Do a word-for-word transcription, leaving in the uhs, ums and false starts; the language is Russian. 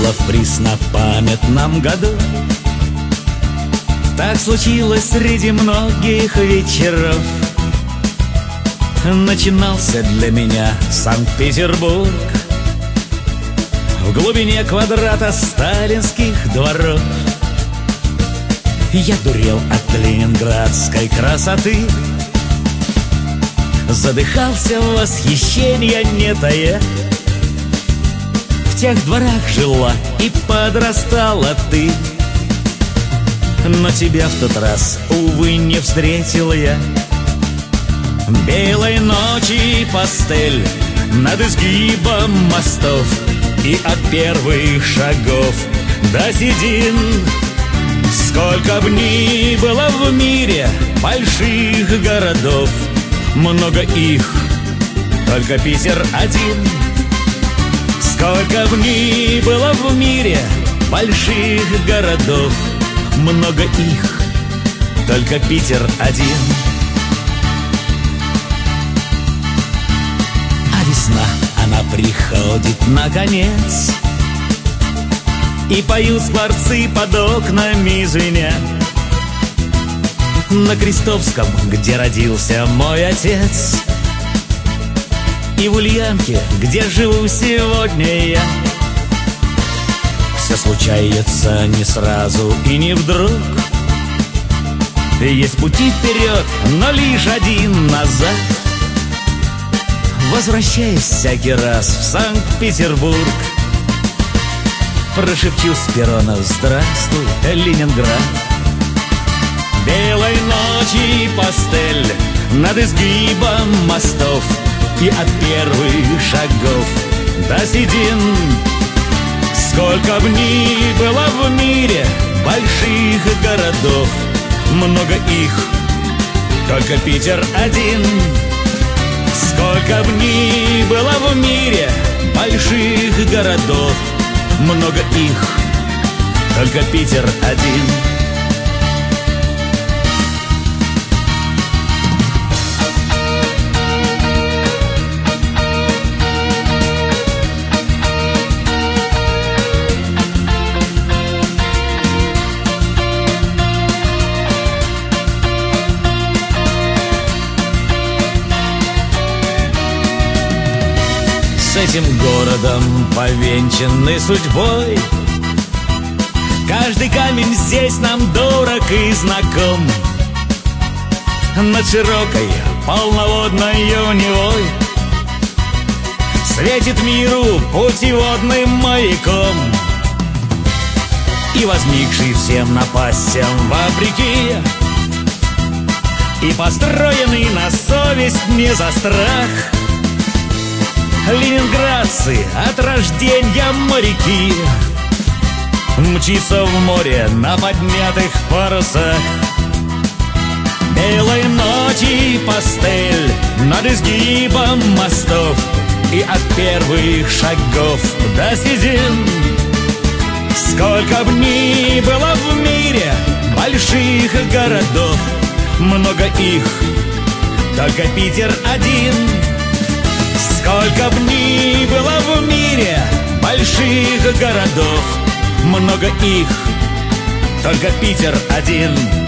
победила в преснопамятном году. Так случилось среди многих вечеров. Начинался для меня Санкт-Петербург в глубине квадрата сталинских дворов. Я дурел от ленинградской красоты, задыхался в восхищении не тая. В тех дворах жила и подрастала ты, но тебя в тот раз, увы, не встретил я. Белой ночи пастель над изгибом мостов, и от первых шагов до седин. Сколько б ни было в мире больших городов, много их, только Питер один. Сколько б ни было в мире больших городов, много их, только Питер один. А весна, она приходит наконец, и поют скворцы под окнами звеня. На Крестовском, где родился мой отец, и в Ульянке, где живу сегодня я. Все случается не сразу и не вдруг. Есть пути вперед, но лишь один назад. Возвращаясь всякий раз в Санкт-Петербург, прошепчу с перрона: здравствуй, Ленинград. Белой ночи пастель над изгибом мостов, и от первых шагов до седин. Сколько б ни было в мире больших городов, много их, только Питер один. Сколько б ни было в мире больших городов, много их, только Питер один. С этим городом, повенчанный судьбой, каждый камень здесь нам дорог и знаком. Над широкой полноводной Невой светит миру путеводным маяком, и возникший всем напастям вопреки, и построенный на совесть не за страх. Ленинградцы от рождения моряки, мчится в море на поднятых парусах. Белой ночи пастель над изгибом мостов, и от первых шагов до седин. Сколько б ни было в мире больших городов, много их, только Питер один. Сколько б ни было в мире больших городов, много их, только Питер один.